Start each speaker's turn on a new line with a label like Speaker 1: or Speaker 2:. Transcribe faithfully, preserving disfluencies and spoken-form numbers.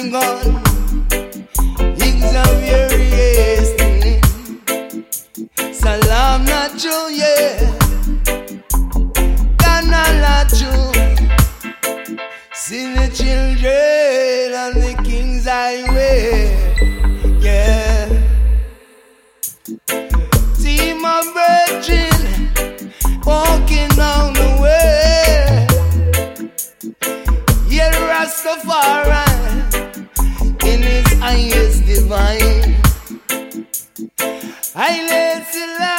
Speaker 1: sing on. Xavier yesterday. Salam not true, yeah. Ghana not true. See the children on the King's Highway, yeah. See my virgin walking down the way. Yeah, Rastafari in his highest divine. I let